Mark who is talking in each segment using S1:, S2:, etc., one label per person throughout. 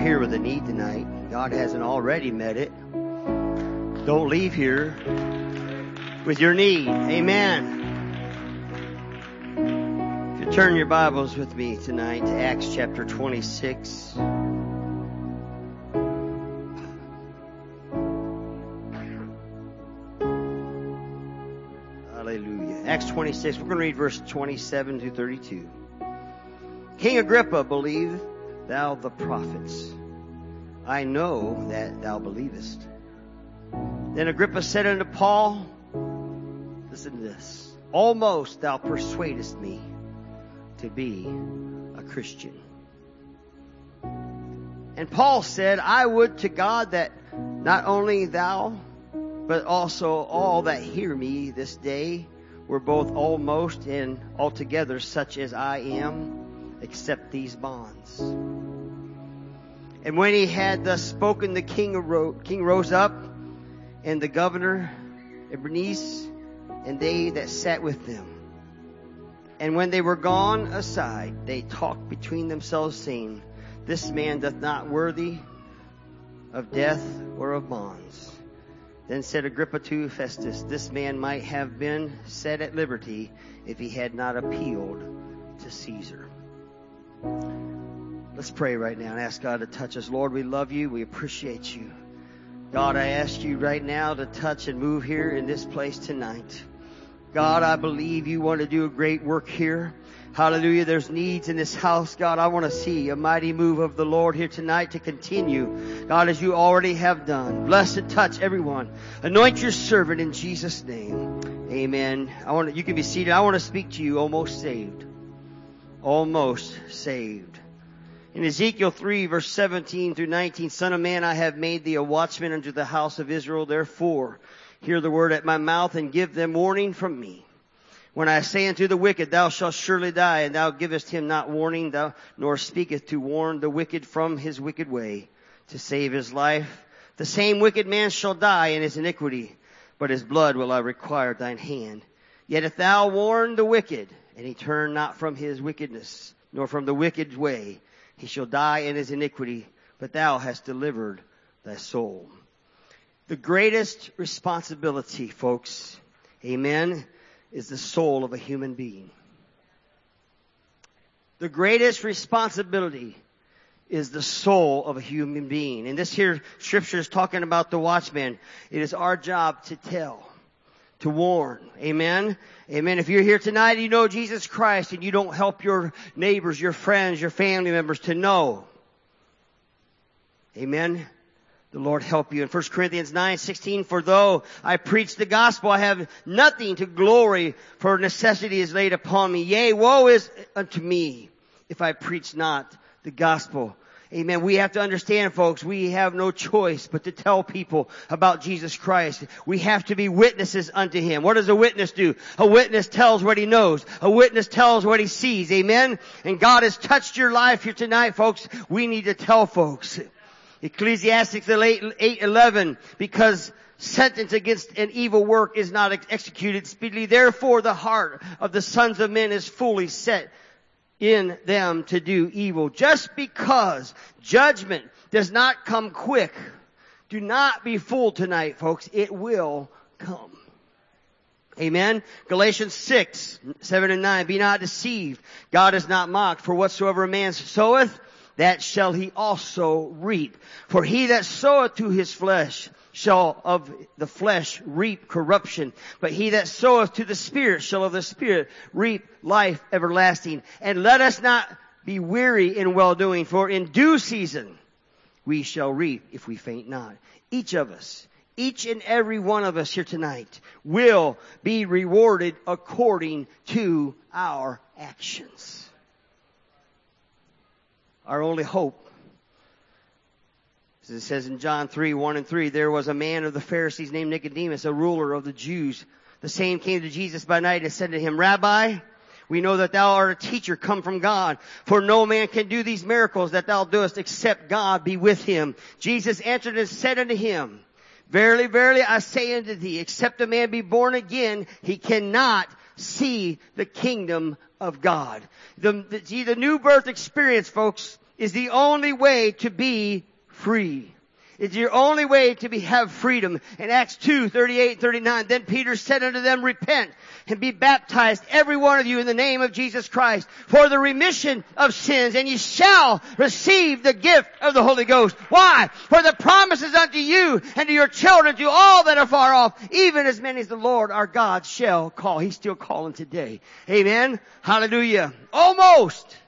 S1: here with a need tonight, God hasn't already met it, don't leave here with your need. Amen. If you turn your Bibles with me tonight to Acts chapter 26. Hallelujah. Acts 26, we're going to read verse 27 to 32. King Agrippa, believe thou the prophets. I know that thou believest. Then Agrippa said unto Paul, listen to this, almost thou persuadest me to be a Christian. And Paul said, I would to God that not only thou, but also all that hear me this day were both almost and altogether such as I am, except these bonds. And when he had thus spoken, the king rose up, and the governor, Bernice, and they that sat with them. And when they were gone aside, they talked between themselves, saying, this man doth not worthy of death or of bonds. Then said Agrippa to Festus, this man might have been set at liberty if he had not appealed to Caesar. Let's pray right now and ask God to touch us. Lord, we love you. We appreciate you. God, I ask you right now to touch and move here in this place tonight. God, I believe you want to do a great work here. Hallelujah. There's needs in this house. God, I want to see a mighty move of the Lord here tonight to continue. God, as you already have done. Bless and touch everyone. Anoint your servant in Jesus' name. Amen. You can be seated. I want to speak to you, almost saved. Almost saved. In Ezekiel 3, verse 17 through 19, Son of man, I have made thee a watchman unto the house of Israel. Therefore, hear the word at my mouth and give them warning from me. When I say unto the wicked, thou shalt surely die, and thou givest him not warning, thou nor speaketh to warn the wicked from his wicked way, to save his life, the same wicked man shall die in his iniquity, but his blood will I require at thine hand. Yet if thou warn the wicked, and he turn not from his wickedness, nor from the wicked way, he shall die in his iniquity, but thou hast delivered thy soul. The greatest responsibility, folks, amen, is the soul of a human being. The greatest responsibility is the soul of a human being. And this here scripture is talking about the watchman. It is our job to tell, to warn. Amen. Amen. If you're here tonight, you know Jesus Christ, and you don't help your neighbors, your friends, your family members to know. Amen. The Lord help you. In 1 Corinthians 9:16, for though I preach the gospel, I have nothing to glory, for necessity is laid upon me. Yea, woe is unto me if I preach not the gospel. Amen. We have to understand, folks, we have no choice but to tell people about Jesus Christ. We have to be witnesses unto Him. What does a witness do? A witness tells what he knows. A witness tells what he sees. Amen. And God has touched your life here tonight, folks. We need to tell folks. Ecclesiastes 8:11, because sentence against an evil work is not executed speedily. Therefore the heart of the sons of men is fully set in them to do evil. Just because judgment does not come quick, do not be fooled tonight, folks. It will come. Amen. Galatians 6:7 and 9. Be not deceived. God is not mocked. For whatsoever a man soweth, that shall he also reap. For he that soweth to his flesh shall of the flesh reap corruption. But he that soweth to the Spirit shall of the Spirit reap life everlasting. And let us not be weary in well-doing, for in due season we shall reap if we faint not. Each of us, each and every one of us here tonight will be rewarded according to our actions. Our only hope, as it says in John 3:1 and 3, there was a man of the Pharisees named Nicodemus, a ruler of the Jews. The same came to Jesus by night and said to him, Rabbi, we know that thou art a teacher come from God, for no man can do these miracles that thou doest except God be with him. Jesus answered and said unto him, Verily, verily, I say unto thee, except a man be born again, he cannot see the kingdom of God. The new birth experience, folks, is the only way to be free. It's your only way to have freedom. In Acts 2:38-39, then Peter said unto them, repent and be baptized, every one of you, in the name of Jesus Christ, for the remission of sins, and ye shall receive the gift of the Holy Ghost. Why? For the promises unto you and to your children, to all that are far off, even as many as the Lord our God shall call. He's still calling today. Amen. Hallelujah. Almost.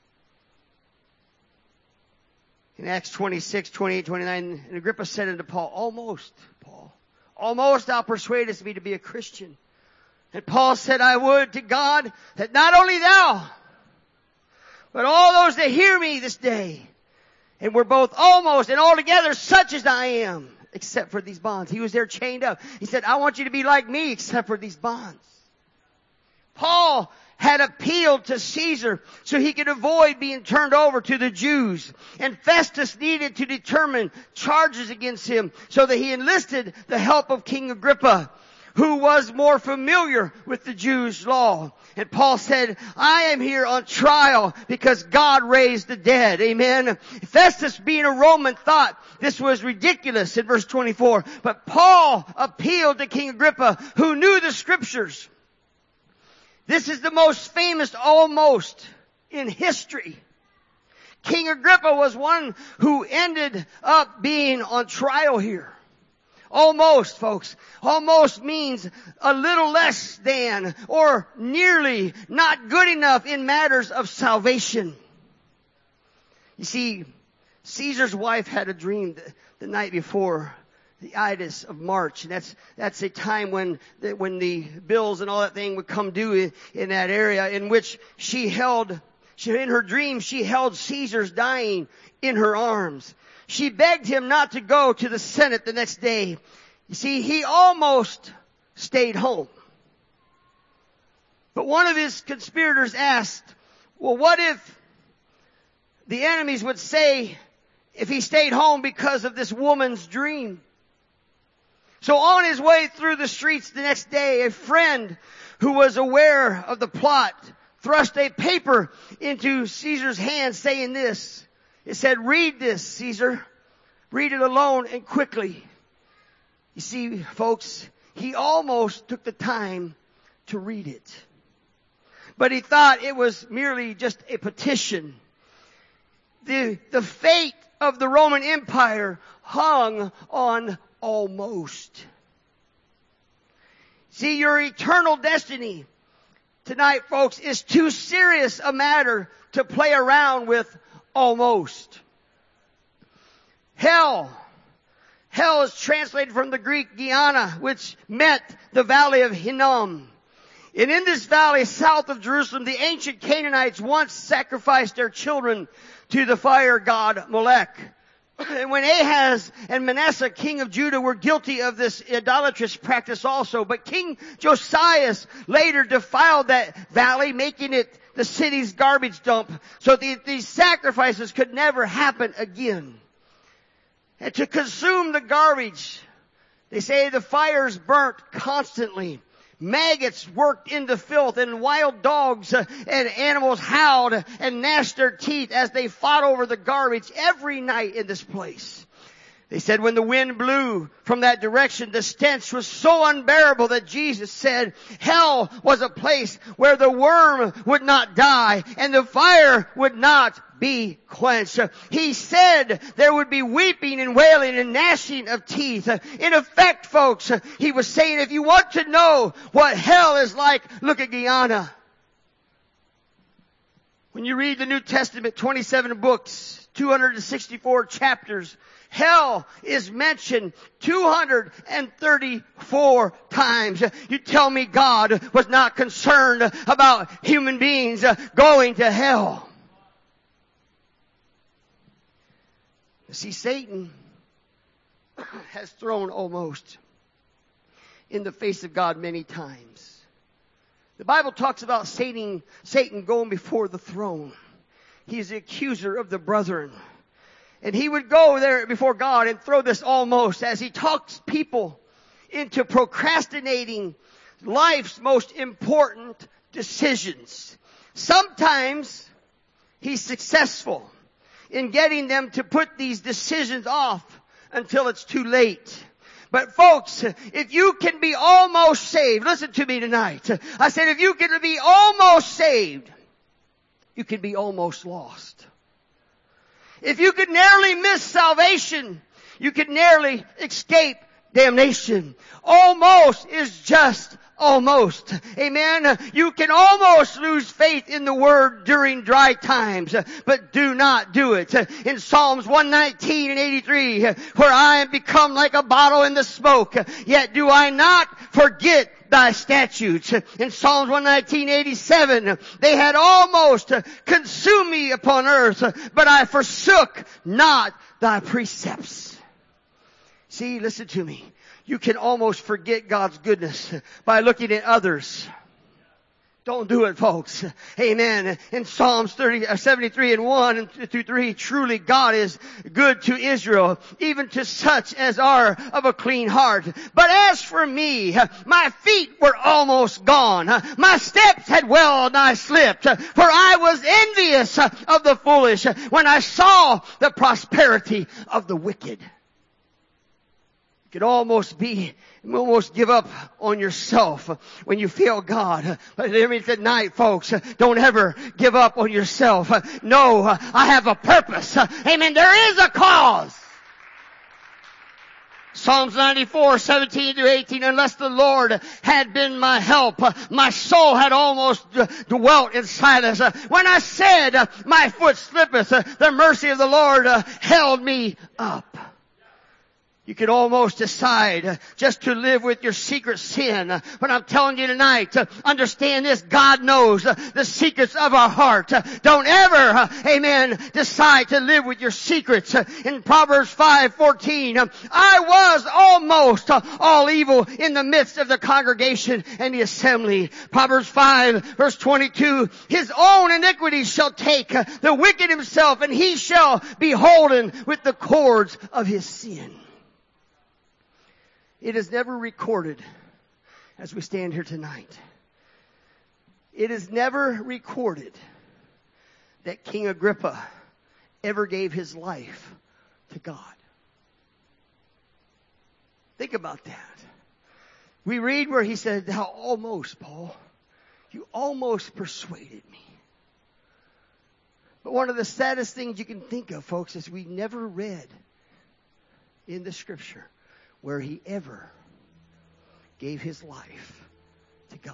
S1: In Acts 26:28-29, and Agrippa said unto Paul, almost, Paul, almost thou persuadest me to be a Christian. And Paul said, I would to God that not only thou, but all those that hear me this day, and we're both almost and altogether such as I am, except for these bonds. He was there chained up. He said, I want you to be like me except for these bonds. Paul had appealed to Caesar so he could avoid being turned over to the Jews. And Festus needed to determine charges against him, so that he enlisted the help of King Agrippa, who was more familiar with the Jews' law. And Paul said, I am here on trial because God raised the dead. Amen. Festus, being a Roman, thought this was ridiculous in verse 24. But Paul appealed to King Agrippa, who knew the scriptures. This is the most famous almost in history. King Agrippa was one who ended up being on trial here. Almost, folks. Almost means a little less than or nearly not good enough in matters of salvation. You see, Caesar's wife had a dream the night before the Ides of March, and that's a time when the bills and all that thing would come due in that area, in which in her dream she held Caesar's dying in her arms. She begged him not to go to the Senate the next day. You see, he almost stayed home. But one of his conspirators asked, well, what if the enemies would say if he stayed home because of this woman's dream? So on his way through the streets the next day, a friend who was aware of the plot thrust a paper into Caesar's hand saying this. It said, read this, Caesar. Read it alone and quickly. You see, folks, he almost took the time to read it. But he thought it was merely just a petition. The fate of the Roman Empire hung on almost. See, your eternal destiny tonight, folks, is too serious a matter to play around with almost. Hell is translated from the Greek Gehenna, which meant the valley of Hinnom. And in this valley south of Jerusalem, the ancient Canaanites once sacrificed their children to the fire god Molech. And when Ahaz and Manasseh, king of Judah, were guilty of this idolatrous practice also. But King Josias later defiled that valley, making it the city's garbage dump, so these sacrifices could never happen again. And to consume the garbage, they say the fires burnt constantly. Maggots worked into filth, and wild dogs and animals howled and gnashed their teeth as they fought over the garbage every night in this place. They said when the wind blew from that direction, the stench was so unbearable that Jesus said hell was a place where the worm would not die and the fire would not be quenched. He said there would be weeping and wailing and gnashing of teeth. In effect, folks, he was saying if you want to know what hell is like, look at Gehenna. When you read the New Testament, 27 books, 264 chapters, hell is mentioned 234 times. You tell me God was not concerned about human beings going to hell. See, Satan has thrown almost in the face of God many times. The Bible talks about Satan going before the throne. He is the accuser of the brethren. And he would go there before God and throw this almost as he talks people into procrastinating life's most important decisions. Sometimes he's successful. in getting them to put these decisions off until it's too late. But folks, if you can be almost saved, listen to me tonight. I said if you can be almost saved, you can be almost lost. If you could narrowly miss salvation, you could narrowly escape damnation. Almost is just almost. Amen. You can almost lose faith in the Word during dry times, but do not do it. In Psalms 119 and 83, where I am become like a bottle in the smoke, yet do I not forget thy statutes. In Psalms 119:87, they had almost consumed me upon earth, but I forsook not thy precepts. See, listen to me. You can almost forget God's goodness by looking at others. Don't do it, folks. Amen. In Psalms 73 and 1 through 3, truly God is good to Israel, even to such as are of a clean heart. But as for me, my feet were almost gone. My steps had well nigh slipped, for I was envious of the foolish when I saw the prosperity of the wicked. You could almost give up on yourself when you feel God. But hear me tonight, folks. Don't ever give up on yourself. No, I have a purpose. Amen. There is a cause. Psalms 94:17 through 18, unless the Lord had been my help, my soul had almost dwelt in silence. When I said, my foot slippeth, the mercy of the Lord held me up. You could almost decide just to live with your secret sin. But I'm telling you tonight, understand this, God knows the secrets of our heart. Don't ever, amen, decide to live with your secrets. In Proverbs 5:14, I was almost all evil in the midst of the congregation and the assembly. Proverbs 5 verse 22, his own iniquities shall take the wicked himself, and he shall be holden with the cords of his sin. It is never recorded as we stand here tonight. It is never recorded that King Agrippa ever gave his life to God. Think about that. We read where he said, thou almost, Paul, you almost persuaded me. But one of the saddest things you can think of, folks, is we never read in the scripture where he ever gave his life to God.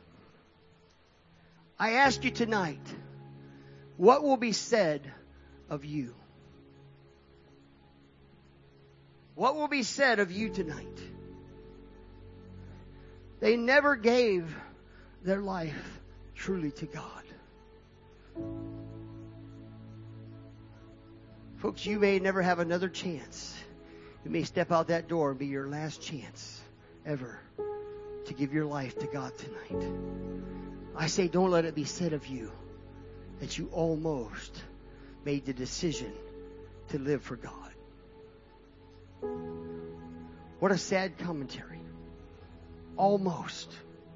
S1: I ask you tonight, what will be said of you? What will be said of you tonight? They never gave their life truly to God. Folks, you may never have another chance. You may step out that door and be your last chance ever to give your life to God tonight. I say, don't let it be said of you that you almost made the decision to live for God. What a sad commentary. Almost.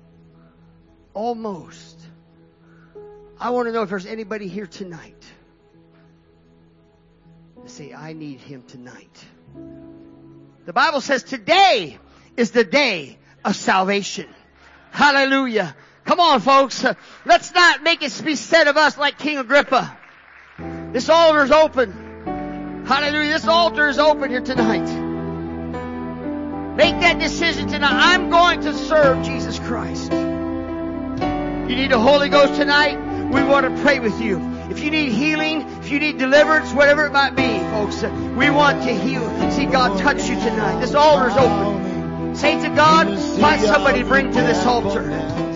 S1: Almost. I want to know if there's anybody here tonight to say, I need him tonight. The Bible says today is the day of salvation. Hallelujah. Come on, folks. Let's not make it be said of us like King Agrippa. This altar is open. Hallelujah. This altar is open here tonight. Make that decision tonight. I'm going to serve Jesus Christ. If you need the Holy Ghost tonight, we want to pray with you. If you need healing, if you need deliverance, whatever it might be, folks, we want to heal. See God touch you tonight. This altar is open. Saints of God, find somebody to bring to this altar.